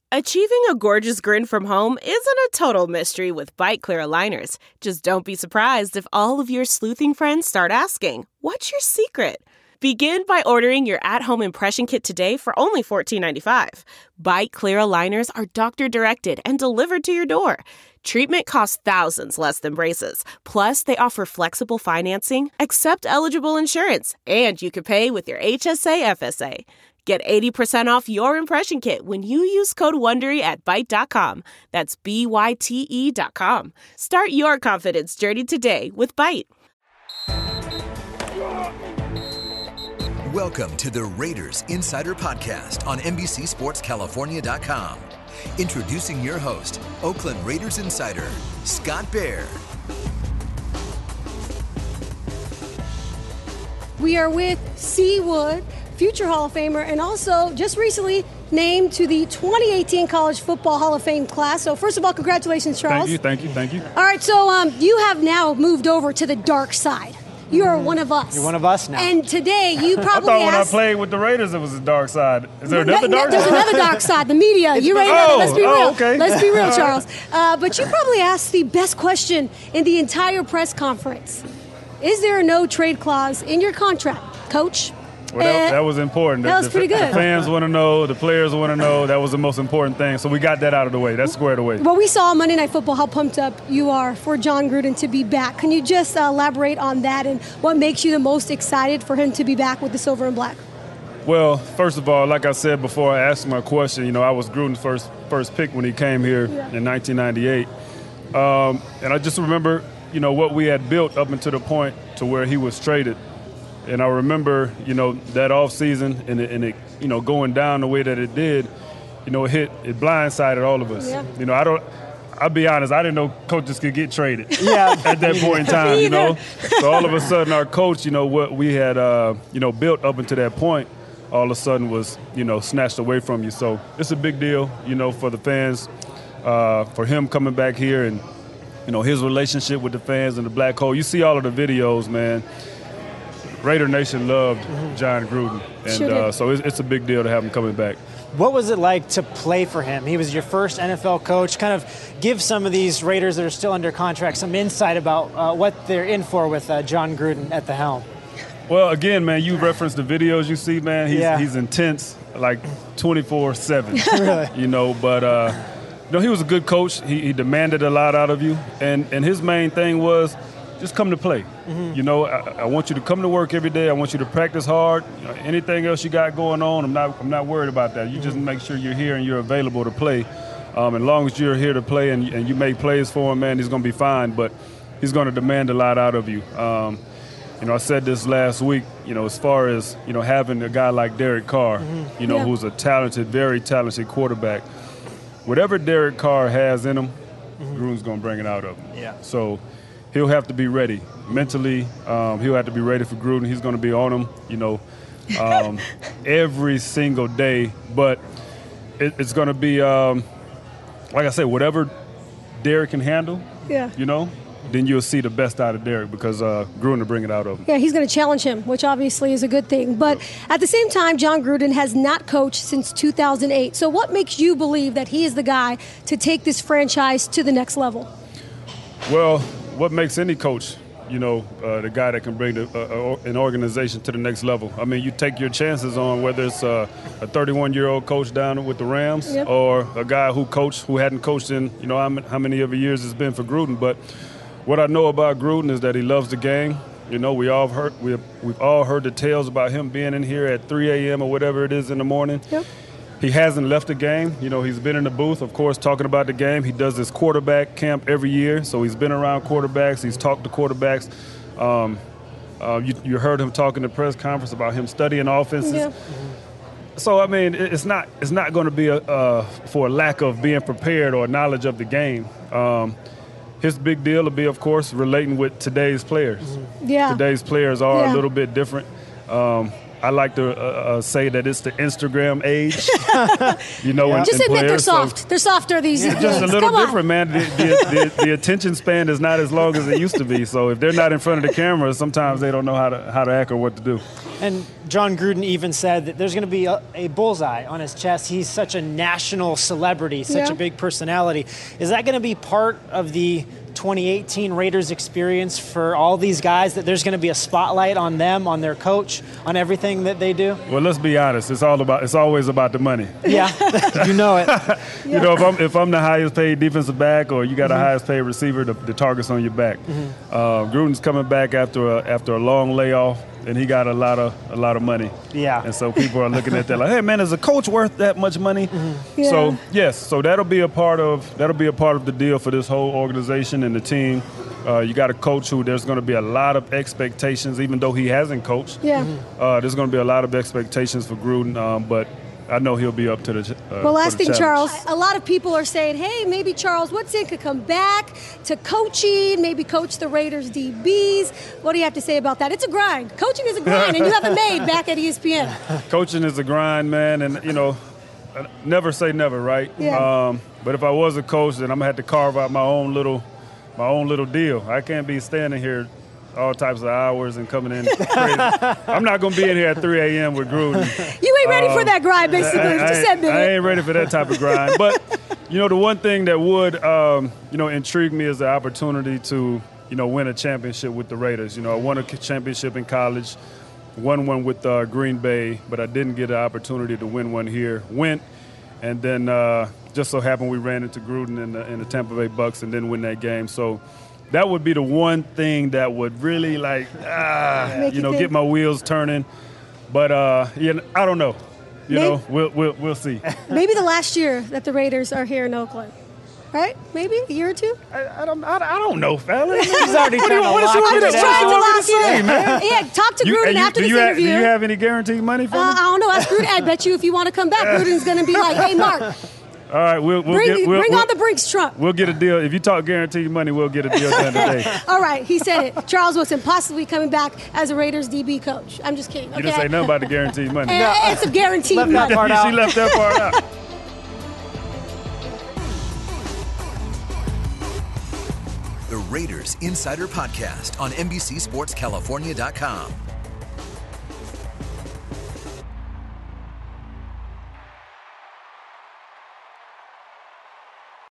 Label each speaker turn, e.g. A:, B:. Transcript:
A: Achieving a gorgeous grin from home isn't a total mystery with Byte Clear aligners. Just don't be surprised if all of your sleuthing friends start asking, "What's your secret?" Begin by ordering your at-home impression kit today for only $14.95. Byte Clear aligners are doctor-directed and delivered to your door. Treatment costs thousands less than braces. Plus, they offer flexible financing, accept eligible insurance, and you can pay with your HSA FSA. Get 80% off your impression kit when you use code WONDERY at Byte.com. That's BYTE.com. Start your confidence journey today with Byte.
B: Welcome to the Raiders Insider Podcast on NBCSportsCalifornia.com. Introducing your host, Oakland Raiders Insider, Scott Bair.
C: We are with C. Wood, future Hall of Famer, and also just recently named to the 2018 College Football Hall of Fame class. So first of all, congratulations, Charles.
D: Thank you.
C: All right, so you have now moved over to the dark side. You are one of us.
E: You're one of us now.
C: And today you probably
D: I thought when I played with the Raiders, it was a dark side. Is there another dark side?
C: There's another dark side, the media. You ready? Let's be real.
D: Okay.
C: Let's be real, Charles. But you probably asked the best question in the entire press conference. Is there a no-trade clause in your contract, Coach?
D: Well, that was important.
C: That was pretty good.
D: The fans want to know. The players want to know. That was the most important thing. So we got that out of the way. That's squared away.
C: Well, we saw on Monday Night Football how pumped up you are for Jon Gruden to be back. Can you just elaborate on that and what makes you the most excited for him to be back with the silver and black?
D: Well, first of all, like I said before I asked my question, I was Gruden's first pick when he came here in 1998. And I just remember, what we had built up until the point to where he was traded. And I remember, that offseason and it going down the way that it did, it blindsided all of us.
C: Yeah.
D: I'll be honest, I didn't know coaches could get traded at that point in time, So all of a sudden our coach, what we had, built up until that point, all of a sudden was, snatched away from you. So it's a big deal, for the fans, for him coming back here and, his relationship with the fans and the Black Hole. You see all of the videos, man. Raider Nation loved Jon Gruden, and so it's a big deal to have him coming back.
E: What was it like to play for him? He was your first NFL coach. Kind of give some of these Raiders that are still under contract some insight about what they're in for with Jon Gruden at the helm.
D: Well, again, man, you referenced the videos you see, man. He's intense, like 24/7.
E: Really?
D: But he was a good coach. He demanded a lot out of you, and his main thing was just come to play. I want you to come to work every day. I want you to practice hard. Anything else you got going on, I'm not worried about that. You just make sure you're here and you're available to play. As long as you're here to play and you make plays for him, man, he's going to be fine. But he's going to demand a lot out of you. I said this last week, as far as, having a guy like Derek Carr, who's a talented, very talented quarterback. Whatever Derek Carr has in him, Gruden's going to bring it out of him.
E: Yeah.
D: So he'll have to be ready mentally. He'll have to be ready for Gruden. He's going to be on him, every single day. But it's going to be, like I said, whatever Derek can handle, then you'll see the best out of Derek because Gruden will bring it out of him.
C: Yeah, he's going to challenge him, which obviously is a good thing. But at the same time, Jon Gruden has not coached since 2008. So what makes you believe that he is the guy to take this franchise to the next level?
D: Well, what makes any coach, the guy that can bring an organization to the next level? I mean, you take your chances on whether it's a 31-year-old coach down with the Rams or a guy who hadn't coached in, how many of the years it's been for Gruden. But what I know about Gruden is that he loves the game. We've all heard the tales about him being in here at 3 a.m. or whatever it is in the morning.
C: Yep.
D: He hasn't left the game. He's been in the booth, of course, talking about the game. He does this quarterback camp every year, so he's been around quarterbacks. He's talked to quarterbacks. You heard him talk in the press conference about him studying offenses.
C: Yeah.
D: So, I mean, it's not going to be for a lack of being prepared or knowledge of the game. His big deal will be, of course, relating with today's players.
C: Yeah.
D: Today's players are a little bit different. I like to say that it's the Instagram age. You know,
E: Yeah.
C: Just
D: in
C: admit they're
D: players,
C: soft.
D: So
C: they're softer these days.
D: just a little
C: Come on.
D: different, man. The attention span is not as long as it used to be. So if they're not in front of the camera, sometimes they don't know how to act or what to do.
E: And John Gruden even said that there's going to be a bullseye on his chest. He's such a national celebrity, such
C: Yeah.
E: a big personality. Is that going to be part of the 2018 Raiders experience for all these guys, that there's going to be a spotlight on them, on their coach, on everything that they do?
D: Well, let's be honest. It's always about the money.
E: Yeah, you know it.
D: You know, if I'm the highest paid defensive back, or you got the highest paid receiver, the target's on your back. Gruden's coming back after a long layoff, and he got a lot of money.
E: Yeah.
D: And so people are looking at that like, hey man, is a coach worth that much money?
C: Yeah.
D: So yes, so that'll be a part of the deal for this whole organization and the team. You got a coach who there's going to be a lot of expectations, even though he hasn't coached.
C: Yeah.
D: There's going to be a lot of expectations for Gruden, but I know he'll be up to the
C: Well, last
D: for the
C: thing,
D: challenge.
C: Charles, a lot of people are saying, hey, maybe Charles Woodson could come back to coaching, maybe coach the Raiders DBs. What do you have to say about that? It's a grind. Coaching is a grind, and you have it made back at ESPN.
D: Coaching is a grind, man, and you know, never say never, right?
C: Yeah.
D: But if I was a coach, then I'm gonna have to carve out my own little deal. I can't be standing here all types of hours and coming in crazy. I'm not gonna be in here at 3 a.m. with Gruden.
C: You ain't ready for that grind, basically. Just admit
D: I
C: it.
D: ain't ready for that type of grind. But you know, the one thing that would intrigue me is the opportunity to win a championship with the Raiders. You know, I won a championship in college, won one with Green Bay, but I didn't get an opportunity to win one here. Went, and then just so happened we ran into Gruden in the Tampa Bay Bucks and didn't win that game. So that would be the one thing that would really get my wheels turning. But I don't know. We'll see.
C: Maybe the last year that the Raiders are here in Oakland. Right? Maybe a year or two?
D: I don't know, fella.
E: He's already trying to
D: what
E: lock
D: you
E: it
C: Just
E: down.
C: trying to
D: want me
C: lock
D: to say,
C: it in.
D: man?
C: Yeah, talk to Gruden after this interview.
D: Do you have any guaranteed money for me?
C: I don't know. Ask Gruden. I bet you if you want to come back, Gruden's going to be like, hey, Mark,
D: All right, we'll
C: bring
D: get
C: on the Brinks truck.
D: We'll get a deal. If you talk guaranteed money, we'll get a deal done today.
C: All right, he said it. Charles Woodson possibly coming back as a Raiders DB coach. I'm just kidding.
D: You didn't say nothing about the guaranteed money.
C: It's a guaranteed
E: Left that
C: money.
E: part out.
D: She left that part out.
B: The Raiders Insider Podcast on NBCSportsCalifornia.com.